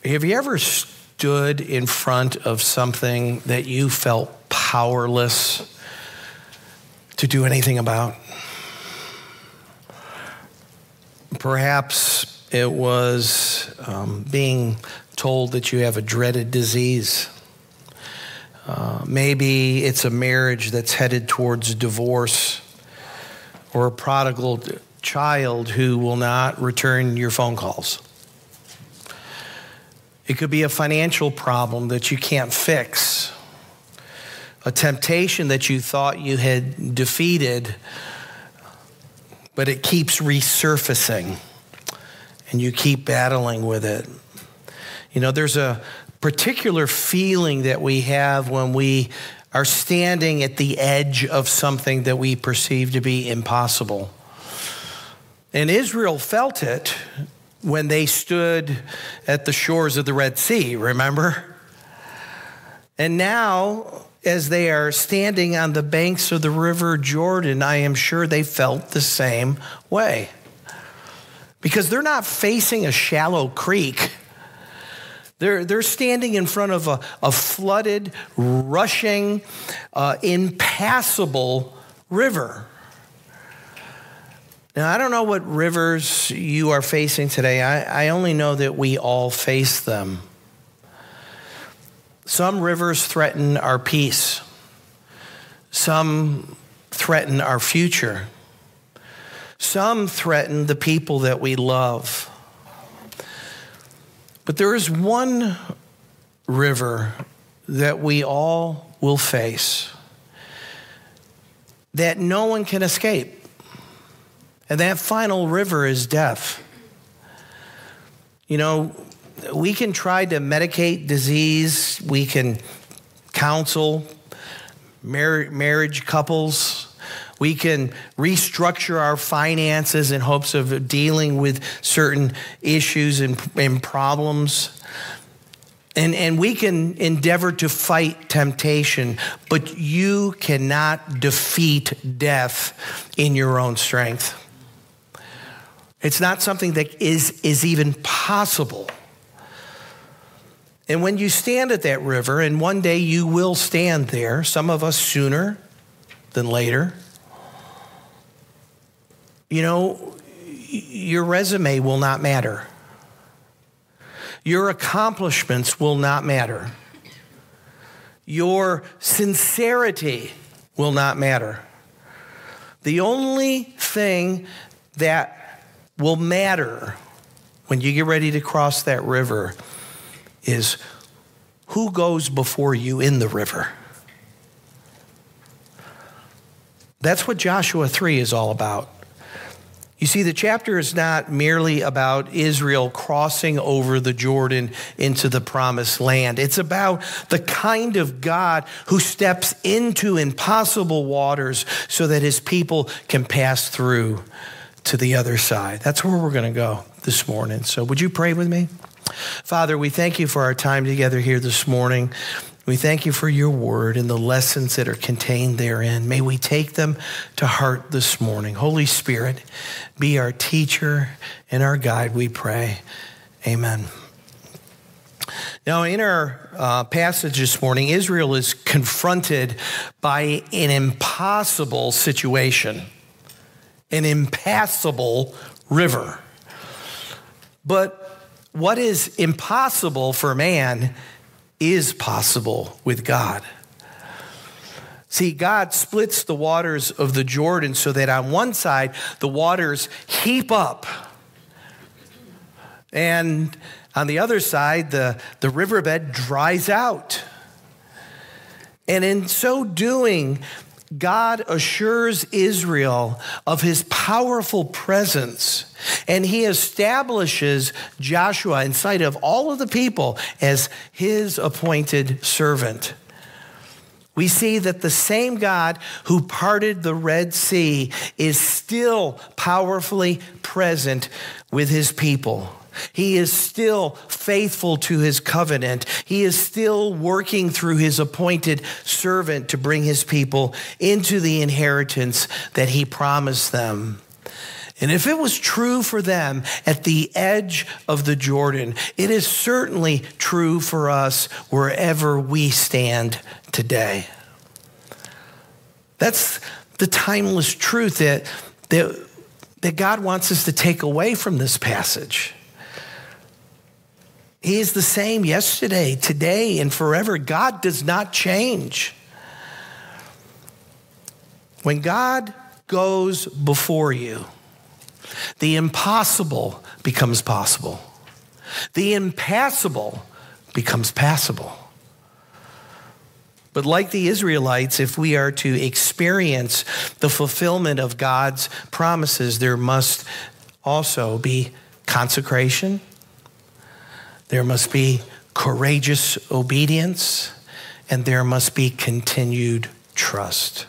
Have you ever stood in front of something that you felt powerless to do anything about? Perhaps it was being told that you have a dreaded disease. Maybe it's a marriage that's headed towards divorce, or a prodigal child who will not return your phone calls. It could be a financial problem that you can't fix, a temptation that you thought you had defeated, but it keeps resurfacing and you keep battling with it. You know, there's a particular feeling that we have when we are standing at the edge of something that we perceive to be impossible. And Israel felt it when they stood at the shores of the Red Sea, remember? And now, as they are standing on the banks of the River Jordan, I am sure they felt the same way. Because they're not facing a shallow creek. They're standing in front of a flooded, rushing, impassable river. Now, I don't know what rivers you are facing today. I only know that we all face them. Some rivers threaten our peace. Some threaten our future. Some threaten the people that we love. But there is one river that we all will face, that no one can escape. And that final river is death. You know, we can try to medicate disease. We can counsel marriage couples. We can restructure our finances in hopes of dealing with certain issues and problems. And we can endeavor to fight temptation, but you cannot defeat death in your own strength. It's not something that is even possible. And when you stand at that river, and one day you will stand there, some of us sooner than later, you know, your resume will not matter. Your accomplishments will not matter. Your sincerity will not matter. The only thing that will matter when you get ready to cross that river is who goes before you in the river. That's what Joshua 3 is all about. You see, the chapter is not merely about Israel crossing over the Jordan into the promised land. It's about the kind of God who steps into impossible waters so that his people can pass through to the other side. That's where we're going to go this morning. So would you pray with me? Father, we thank you for our time together here this morning. We thank you for your word and the lessons that are contained therein. May we take them to heart this morning. Holy Spirit, be our teacher and our guide, we pray. Amen. Now, in our passage this morning, Israel is confronted by an impossible situation, an impassable river. But what is impossible for man is possible with God. See, God splits the waters of the Jordan so that on one side, the waters heap up. And on the other side, the riverbed dries out. And in so doing, God assures Israel of his powerful presence, and he establishes Joshua in sight of all of the people as his appointed servant. We see that the same God who parted the Red Sea is still powerfully present with his people. He is still faithful to his covenant. He is still working through his appointed servant to bring his people into the inheritance that he promised them. And if it was true for them at the edge of the Jordan, it is certainly true for us wherever we stand today. That's the timeless truth that God wants us to take away from this passage. He is the same yesterday, today, and forever. God does not change. When God goes before you, the impossible becomes possible. The impassable becomes passable. But like the Israelites, if we are to experience the fulfillment of God's promises, there must also be consecration. There must be courageous obedience, and there must be continued trust.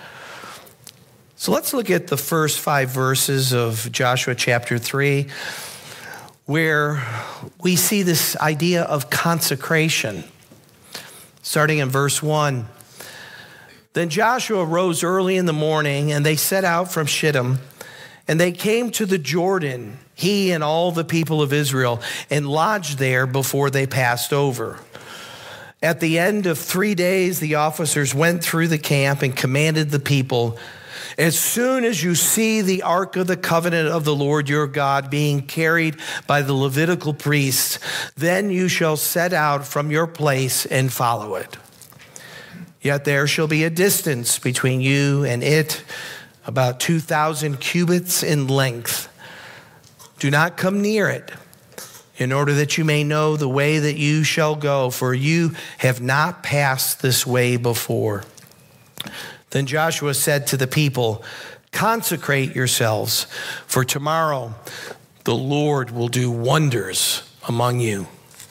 So let's look at the first 5 verses of Joshua chapter 3, where we see this idea of consecration. Starting in verse 1. Then Joshua rose early in the morning, and they set out from Shittim, and they came to the Jordan, he and all the people of Israel, and lodged there before they passed over. At the end of 3 days, the officers went through the camp and commanded the people, as soon as you see the ark of the covenant of the Lord your God being carried by the Levitical priests, then you shall set out from your place and follow it. Yet there shall be a distance between you and it, about 2,000 cubits in length. Do not come near it, in order that you may know the way that you shall go, for you have not passed this way before. Then Joshua said to the people, consecrate yourselves, for tomorrow the Lord will do wonders among you.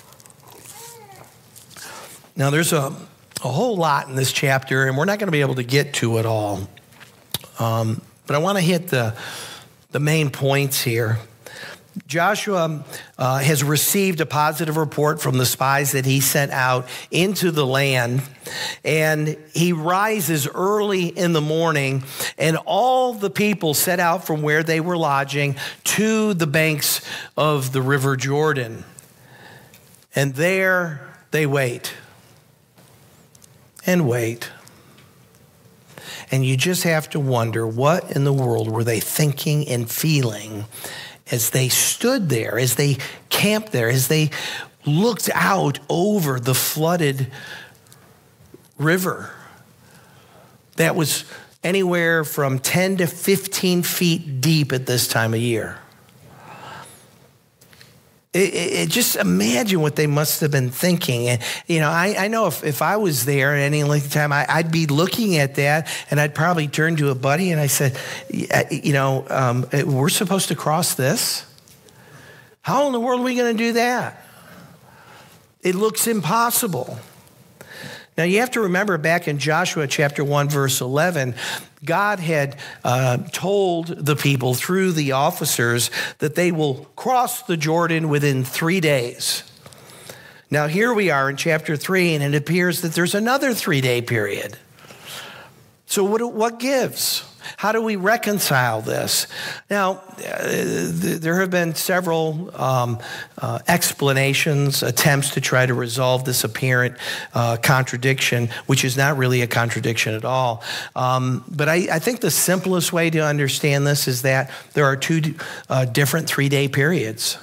Now there's a whole lot in this chapter, and we're not going to be able to get to it all. But I want to hit the main points here. Joshua has received a positive report from the spies that he sent out into the land, and he rises early in the morning, and all the people set out from where they were lodging to the banks of the river Jordan. And there they wait and wait. And you just have to wonder, what in the world were they thinking and feeling as they stood there, as they camped there, as they looked out over the flooded river that was anywhere from 10 to 15 feet deep at this time of year? Just imagine what they must have been thinking. And, I know if I was there at any length of time, I'd be looking at that, and I'd probably turn to a buddy and I said, we're supposed to cross this? How in the world are we going to do that? It looks impossible. Now, you have to remember back in Joshua chapter 1, verse 11, God had told the people through the officers that they will cross the Jordan within 3 days. Now, here we are in chapter 3, and it appears that there's another 3-day period. So what gives? How do we reconcile this? Now, there have been several explanations, attempts to try to resolve this apparent contradiction, which is not really a contradiction at all. But I think the simplest way to understand this is that there are 2 different 3-day periods.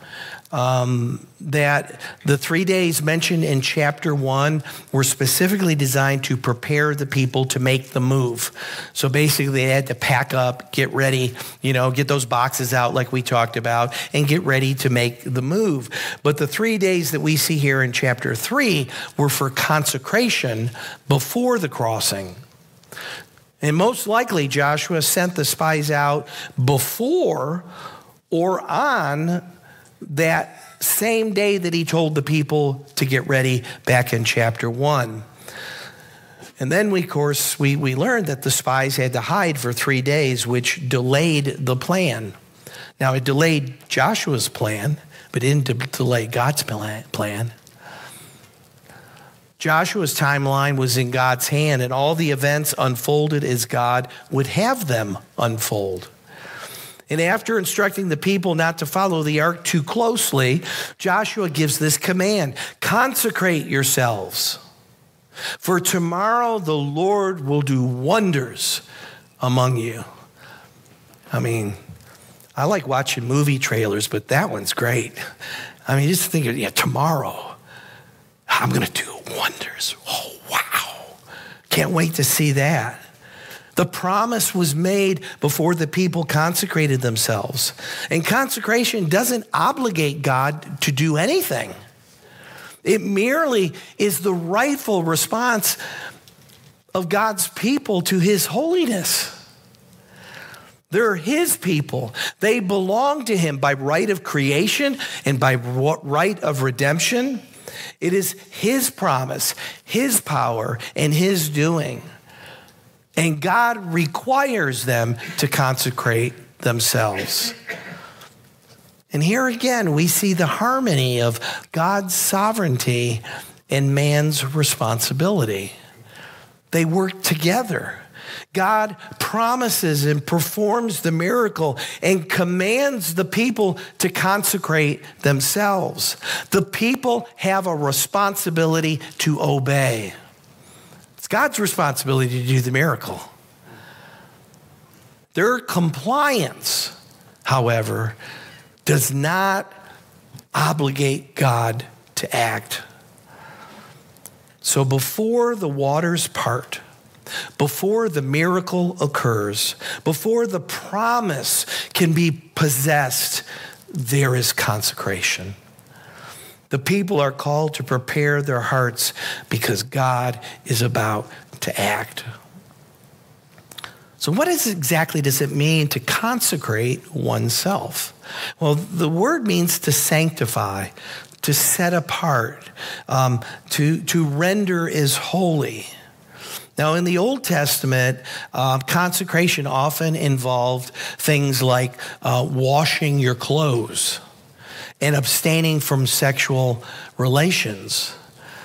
That the 3 days mentioned in chapter 1 were specifically designed to prepare the people to make the move. So basically they had to pack up, get ready, get those boxes out like we talked about, and get ready to make the move. But the 3 days that we see here in chapter 3 were for consecration before the crossing. And most likely Joshua sent the spies out before or on that same day that he told the people to get ready back in chapter 1. And then we learned that the spies had to hide for 3 days, which delayed the plan. Now, it delayed Joshua's plan, but it didn't delay God's plan. Joshua's timeline was in God's hand, and all the events unfolded as God would have them unfold. And after instructing the people not to follow the ark too closely, Joshua gives this command: consecrate yourselves, for tomorrow the Lord will do wonders among you. I mean, I like watching movie trailers, but that one's great. I mean, just think of, tomorrow I'm going to do wonders. Oh, wow. Can't wait to see that. The promise was made before the people consecrated themselves. And consecration doesn't obligate God to do anything. It merely is the rightful response of God's people to his holiness. They're his people. They belong to him by right of creation and by right of redemption. It is his promise, his power, and his doing. And God requires them to consecrate themselves. And here again, we see the harmony of God's sovereignty and man's responsibility. They work together. God promises and performs the miracle and commands the people to consecrate themselves. The people have a responsibility to obey. It's God's responsibility to do the miracle. Their compliance, however, does not obligate God to act. So before the waters part, before the miracle occurs, before the promise can be possessed, there is consecration. The people are called to prepare their hearts because God is about to act. So what exactly does it mean to consecrate oneself? Well, the word means to sanctify, to set apart, to render as holy. Now, in the Old Testament, consecration often involved things like washing your clothes and abstaining from sexual relations.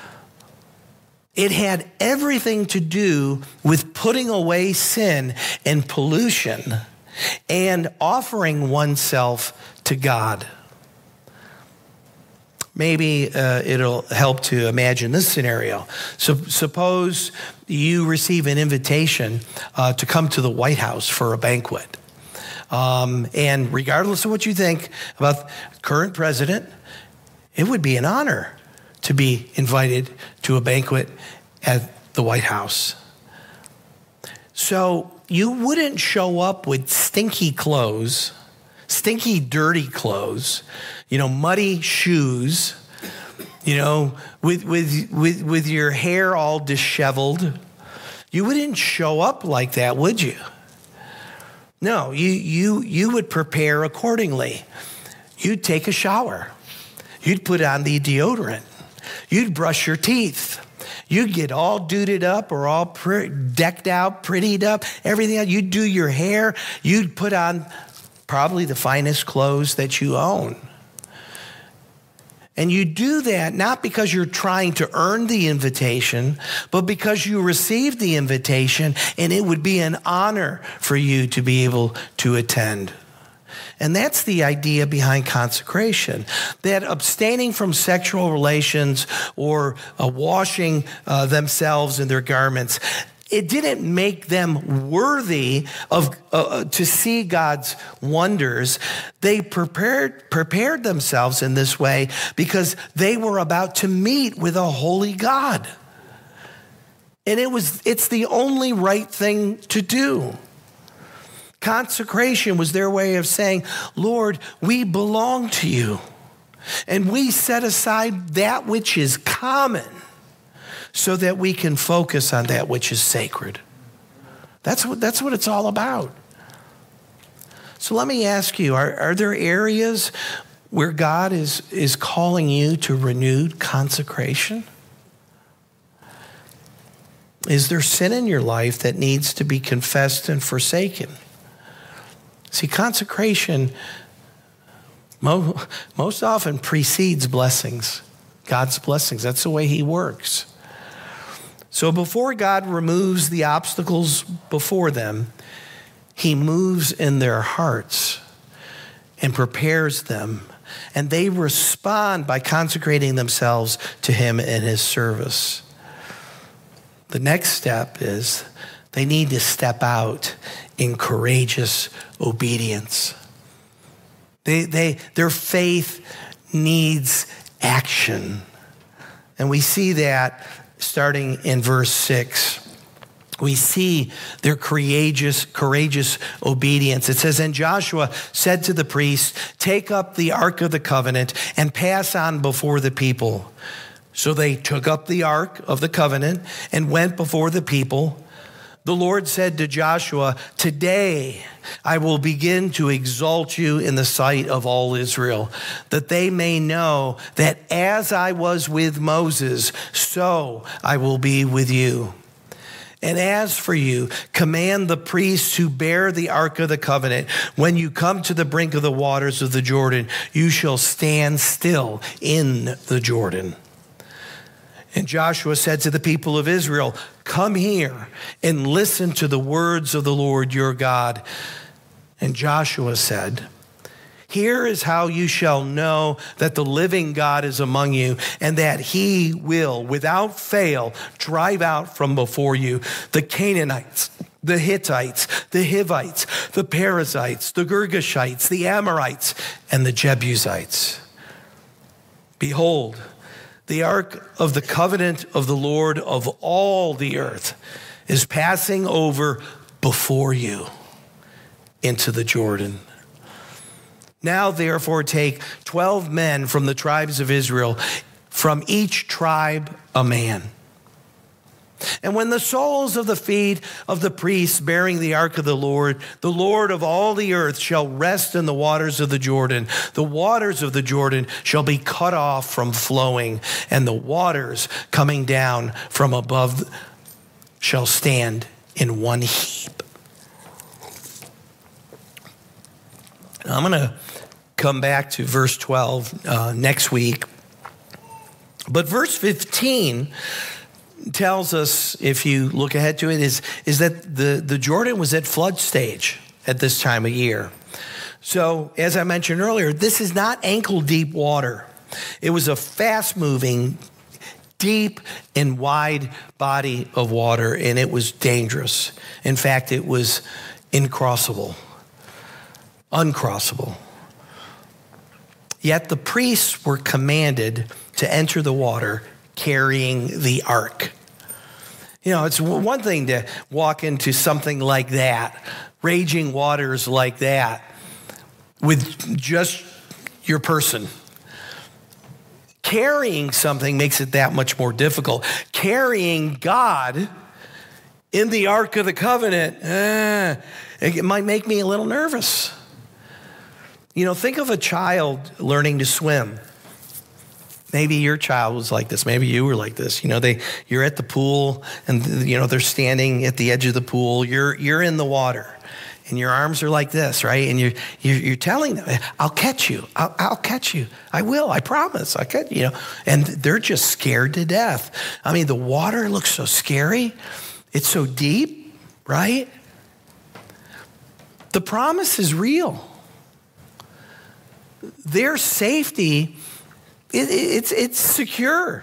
It had everything to do with putting away sin and pollution and offering oneself to God. Maybe it'll help to imagine this scenario. So suppose you receive an invitation to come to the White House for a banquet. And regardless of what you think about the current president, it would be an honor to be invited to a banquet at the White House. So you wouldn't show up with stinky clothes, stinky, dirty clothes, muddy shoes, with your hair all disheveled. You wouldn't show up like that, would you? No, you would prepare accordingly. You'd take a shower. You'd put on the deodorant. You'd brush your teeth. You'd get all duded up or all decked out, prettied up, everything else. You'd do your hair. You'd put on probably the finest clothes that you own. And you do that not because you're trying to earn the invitation, but because you received the invitation and it would be an honor for you to be able to attend. And that's the idea behind consecration, that abstaining from sexual relations or washing themselves in their garments, it didn't make them worthy of to see God's wonders. They prepared themselves in this way because they were about to meet with a holy God. And it's the only right thing to do. Consecration was their way of saying, Lord, we belong to you. And we set aside that which is common so that we can focus on that which is sacred. That's what it's all about. So let me ask you, are there areas where God is calling you to renewed consecration? Is there sin in your life that needs to be confessed and forsaken? See, consecration most often precedes blessings, God's blessings. That's the way he works. So before God removes the obstacles before them, he moves in their hearts and prepares them, and they respond by consecrating themselves to him and his service. The next step is they need to step out in courageous obedience. Their faith needs action. And we see that starting in verse 6. We see their courageous obedience. It says, and Joshua said to the priests, take up the Ark of the Covenant and pass on before the people. So they took up the Ark of the Covenant and went before the people. The Lord said to Joshua, today I will begin to exalt you in the sight of all Israel, that they may know that as I was with Moses, so I will be with you. And as for you, command the priests who bear the Ark of the Covenant, when you come to the brink of the waters of the Jordan, you shall stand still in the Jordan. And Joshua said to the people of Israel, come here and listen to the words of the Lord your God. And Joshua said, here is how you shall know that the living God is among you, and that he will, without fail, drive out from before you the Canaanites, the Hittites, the Hivites, the Perizzites, the Girgashites, the Amorites, and the Jebusites. Behold, the ark of the covenant of the Lord of all the earth is passing over before you into the Jordan. Now, therefore, take 12 men from the tribes of Israel, from each tribe a man. And when the soles of the feet of the priests bearing the ark of the Lord of all the earth, shall rest in the waters of the Jordan, the waters of the Jordan shall be cut off from flowing, and the waters coming down from above shall stand in one heap. I'm going to come back to verse 12 next week. But verse 15 tells us, if you look ahead to it, is that the Jordan was at flood stage at this time of year. So, as I mentioned earlier, this is not ankle-deep water. It was a fast-moving, deep and wide body of water, and it was dangerous. In fact, it was uncrossable. Yet the priests were commanded to enter the water carrying the ark. You know, it's one thing to walk into something like that, raging waters like that, with just your person. Carrying something makes it that much more difficult. Carrying God in the Ark of the Covenant, it might make me a little nervous. You know, think of a child learning to swim. Maybe your child was like this. Maybe you were like this. You know, you're at the pool, and you know they're standing at the edge of the pool. You're in the water, and your arms are like this, right? And you're telling them, "I'll catch you. I'll catch you. I will. I promise. I catch you." Know, and they're just scared to death. I mean, the water looks so scary. It's so deep, right? The promise is real. Their safety, it's secure.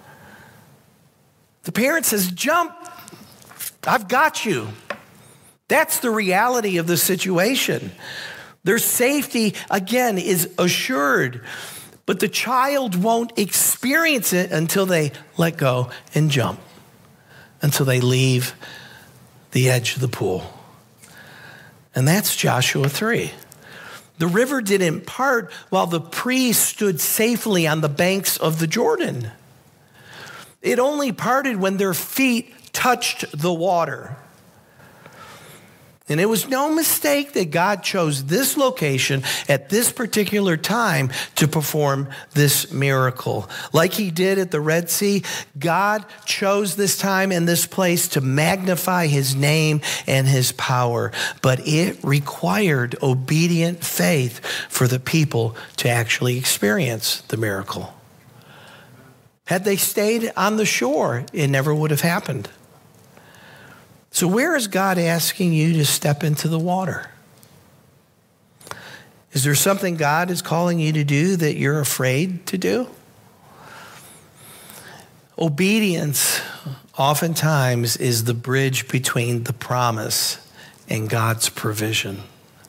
The parent says, jump, I've got you. That's the reality of the situation. Their safety, again, is assured, but the child won't experience it until they let go and jump, until they leave the edge of the pool. And that's Joshua 3. The river didn't part while the priests stood safely on the banks of the Jordan. It only parted when their feet touched the water. And it was no mistake that God chose this location at this particular time to perform this miracle. Like he did at the Red Sea, God chose this time and this place to magnify his name and his power. But it required obedient faith for the people to actually experience the miracle. Had they stayed on the shore, it never would have happened. So where is God asking you to step into the water? Is there something God is calling you to do that you're afraid to do? Obedience oftentimes is the bridge between the promise and God's provision.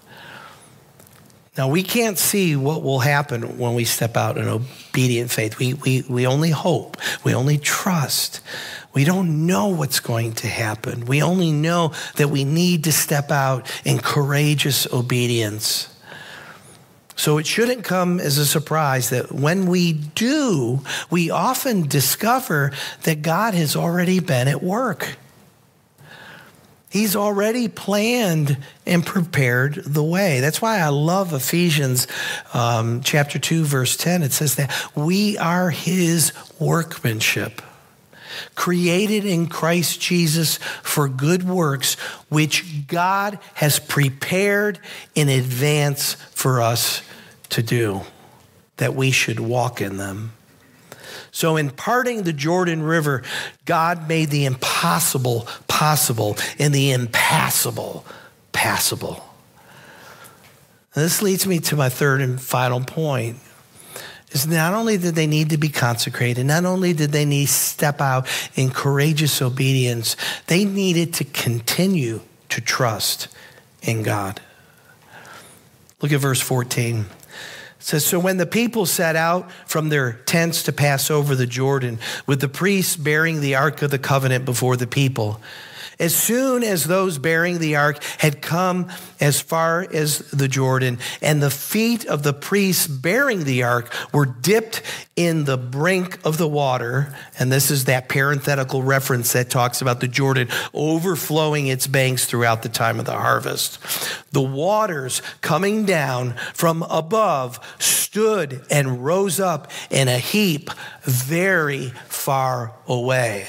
Now, we can't see what will happen when we step out in obedient faith. We only hope. We only trust. We don't know what's going to happen. We only know that we need to step out in courageous obedience. So it shouldn't come as a surprise that when we do, we often discover that God has already been at work. He's already planned and prepared the way. That's why I love Ephesians chapter 2, verse 10. It says that we are his workmanship, created in Christ Jesus for good works, which God has prepared in advance for us to do, that we should walk in them. So in parting the Jordan River, God made the impossible possible and the impassable passable. And this leads me to my third and final point. Is not only did they need to be consecrated, not only did they need to step out in courageous obedience, they needed to continue to trust in God. Look at verse 14. It says, so when the people set out from their tents to pass over the Jordan, with the priests bearing the Ark of the Covenant before the people, as soon as those bearing the ark had come as far as the Jordan, and the feet of the priests bearing the ark were dipped in the brink of the water, and this is that parenthetical reference that talks about the Jordan overflowing its banks throughout the time of the harvest. The waters coming down from above stood and rose up in a heap very far away.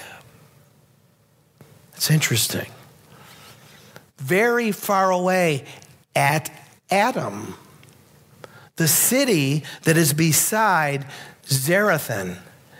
It's interesting. Very far away at Adam, the city that is beside Zarethan.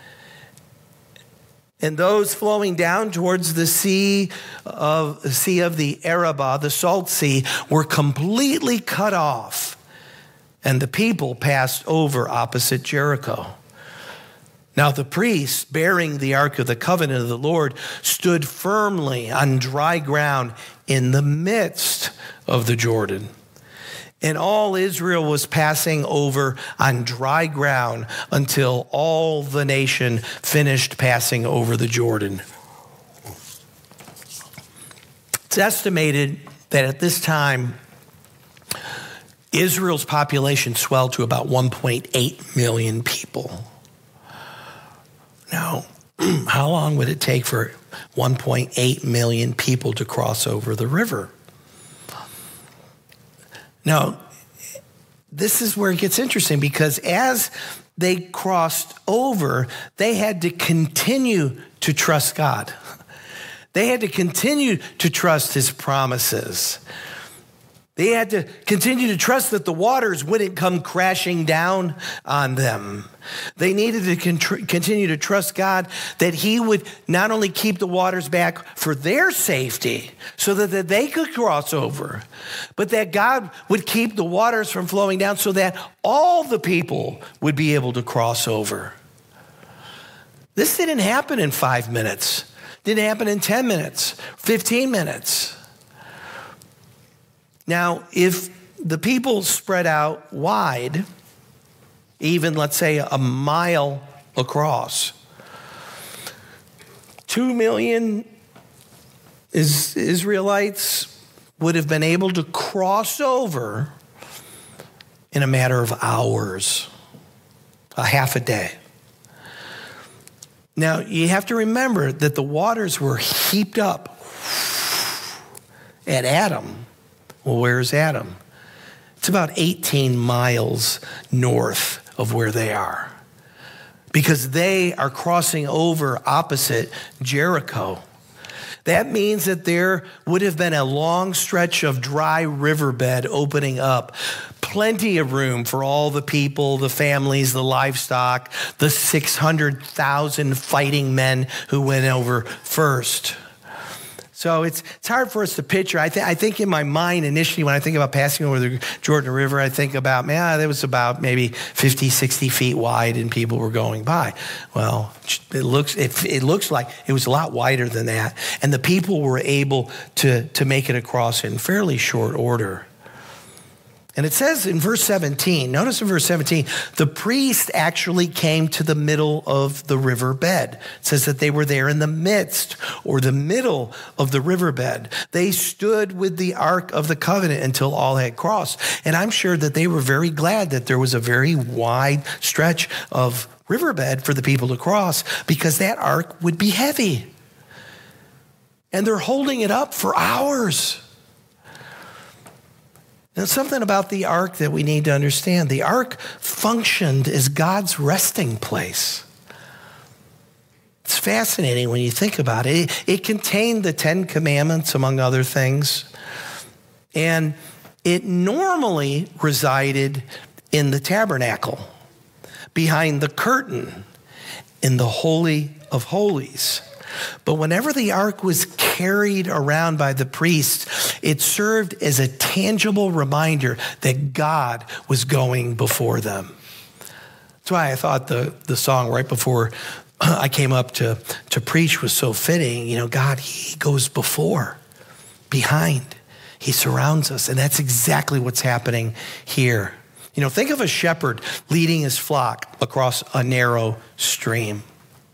And those flowing down towards the sea of the Arabah, the Salt Sea, were completely cut off. And the people passed over opposite Jericho. Now the priests bearing the Ark of the Covenant of the Lord stood firmly on dry ground in the midst of the Jordan. And all Israel was passing over on dry ground until all the nation finished passing over the Jordan. It's estimated that at this time, Israel's population swelled to about 1.8 million people. Now, how long would it take for 1.8 million people to cross over the river? Now, this is where it gets interesting, because as they crossed over, they had to continue to trust God. They had to continue to trust his promises. They had to continue to trust that the waters wouldn't come crashing down on them. They needed to continue to trust God that he would not only keep the waters back for their safety so that they could cross over, but that God would keep the waters from flowing down so that all the people would be able to cross over. This didn't happen in 5 minutes. Didn't happen in 10 minutes, 15 minutes. Now, if the people spread out wide, even let's say a mile across, 2 million Israelites would have been able to cross over in a matter of hours, a half a day. Now, you have to remember that the waters were heaped up at Adam. Well, where's Adam? It's about 18 miles north of where they are, because they are crossing over opposite Jericho. That means that there would have been a long stretch of dry riverbed opening up, plenty of room for all the people, the families, the livestock, the 600,000 fighting men who went over first. So it's hard for us to picture. I think in my mind initially when I think about passing over the Jordan River, I think about, it was about maybe 50, 60 feet wide and people were going by. Well, it looks like it was a lot wider than that. And the people were able to make it across in fairly short order. And it says in verse 17, notice in verse 17, the priest actually came to the middle of the riverbed. It says that they were there in the midst or the middle of the riverbed. They stood with the Ark of the Covenant until all had crossed. And I'm sure that they were very glad that there was a very wide stretch of riverbed for the people to cross because that ark would be heavy. And they're holding it up for hours. Now, something about the ark that we need to understand. The ark functioned as God's resting place. It's fascinating when you think about it. It contained the 10 Commandments, among other things. And it normally resided in the tabernacle, behind the curtain, in the Holy of Holies. But whenever the ark was carried around by the priests, it served as a tangible reminder that God was going before them. That's why I thought the song right before I came up to preach was so fitting. God, he goes before, behind. He surrounds us. And that's exactly what's happening here. Think of a shepherd leading his flock across a narrow stream.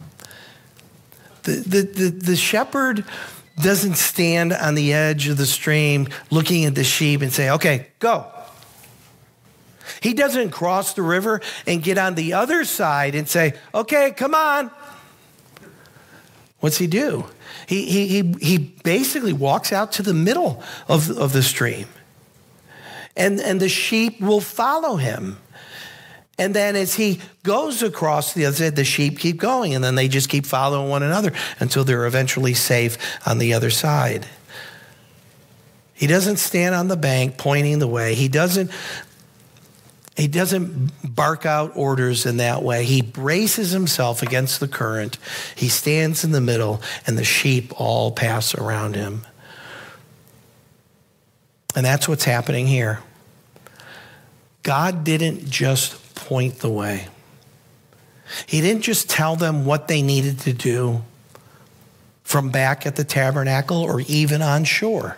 The shepherd doesn't stand on the edge of the stream looking at the sheep and say, okay, go. He doesn't cross the river and get on the other side and say, okay, come on. What's he do? He basically walks out to the middle of the stream. And the sheep will follow him. And then as he goes across the other side, the sheep keep going. And then they just keep following one another until they're eventually safe on the other side. He doesn't stand on the bank pointing the way. He doesn't bark out orders in that way. He braces himself against the current. He stands in the middle, and the sheep all pass around him. And that's what's happening here. God didn't just point the way. He didn't just tell them what they needed to do from back at the tabernacle or even on shore.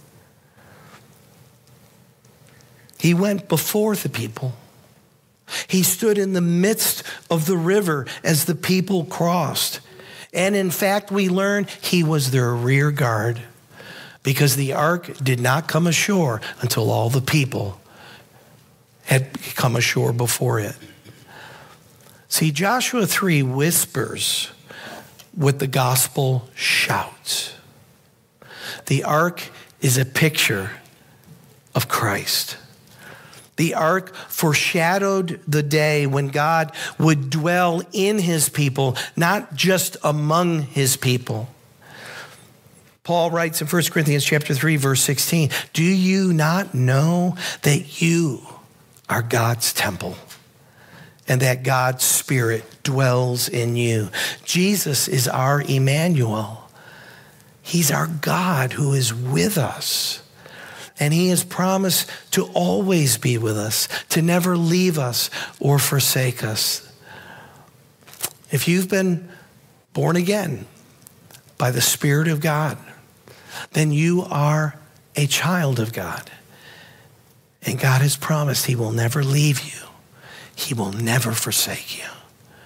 He went before the people. He stood in the midst of the river as the people crossed. And in fact, we learn he was their rear guard because the ark did not come ashore until all the people had come ashore before it. See, Joshua 3 whispers what the gospel shouts. The ark is a picture of Christ. The ark foreshadowed the day when God would dwell in his people, not just among his people. Paul writes in 1 Corinthians chapter 3, verse 16, do you not know that you are God's temple and that God's Spirit dwells in you? Jesus is our Emmanuel. He's our God who is with us. And he has promised to always be with us, to never leave us or forsake us. If you've been born again by the Spirit of God, then you are a child of God. And God has promised he will never leave you. He will never forsake you.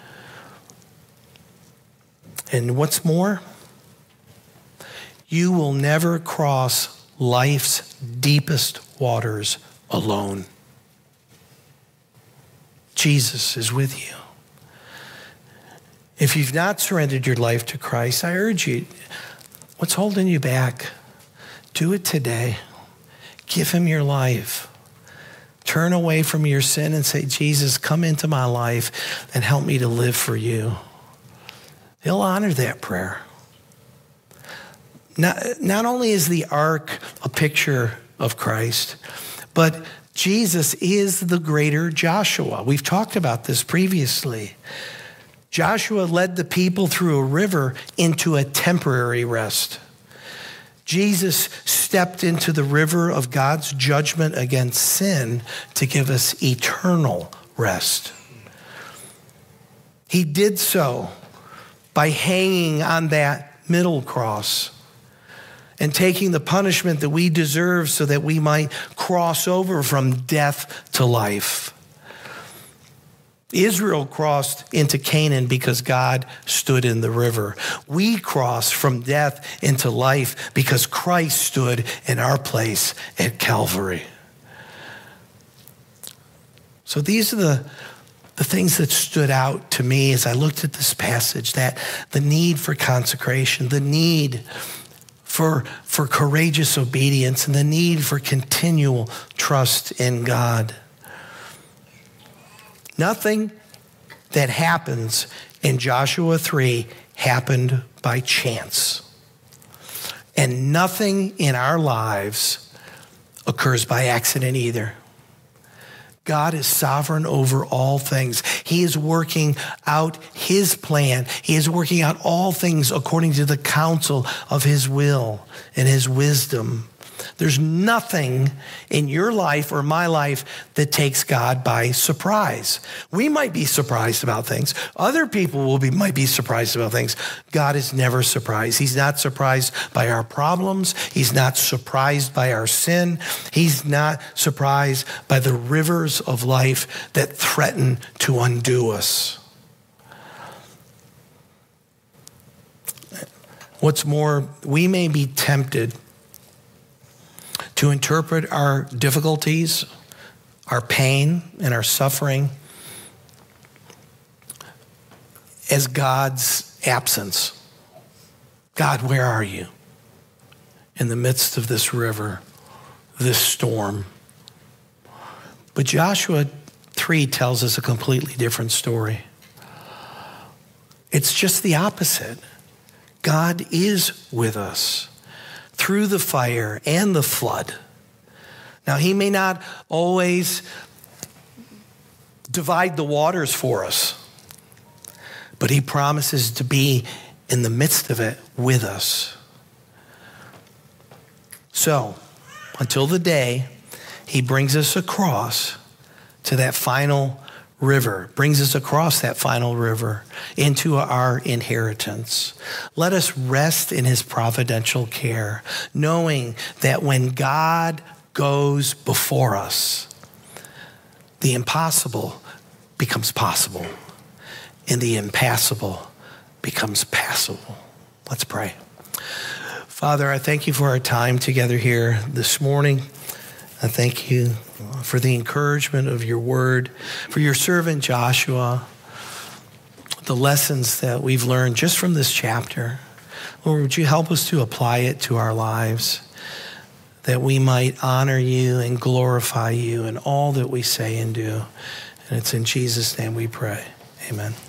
And what's more, you will never cross life's deepest waters alone. Jesus is with you. If you've not surrendered your life to Christ, I urge you, what's holding you back? Do it today. Give him your life. Turn away from your sin and say, Jesus, come into my life and help me to live for you. He'll honor that prayer. Not only is the ark a picture of Christ, but Jesus is the greater Joshua. We've talked about this previously. Joshua led the people through a river into a temporary rest. Jesus stepped into the river of God's judgment against sin to give us eternal rest. He did so by hanging on that middle cross and taking the punishment that we deserve so that we might cross over from death to life. Israel crossed into Canaan because God stood in the river. We cross from death into life because Christ stood in our place at Calvary. So these are the things that stood out to me as I looked at this passage, that the need for consecration, the need for courageous obedience, and the need for continual trust in God. Nothing that happens in Joshua 3 happened by chance. And nothing in our lives occurs by accident either. God is sovereign over all things. He is working out his plan. He is working out all things according to the counsel of his will and his wisdom. There's nothing in your life or my life that takes God by surprise. We might be surprised about things. Other people might be surprised about things. God is never surprised. He's not surprised by our problems. He's not surprised by our sin. He's not surprised by the rivers of life that threaten to undo us. What's more, we may be tempted to interpret our difficulties, our pain, and our suffering as God's absence. God, where are you in the midst of this river, this storm? But Joshua 3 tells us a completely different story. It's just the opposite. God is with us through the fire and the flood. Now, he may not always divide the waters for us, but he promises to be in the midst of it with us. So, until the day he brings us across to that final river, brings us across that final river into our inheritance. Let us rest in his providential care, knowing that when God goes before us, the impossible becomes possible and the impassable becomes passable. Let's pray. Father, I thank you for our time together here this morning. I thank you for the encouragement of your word, for your servant Joshua, the lessons that we've learned just from this chapter. Lord, would you help us to apply it to our lives, that we might honor you and glorify you in all that we say and do. And it's in Jesus' name we pray. Amen.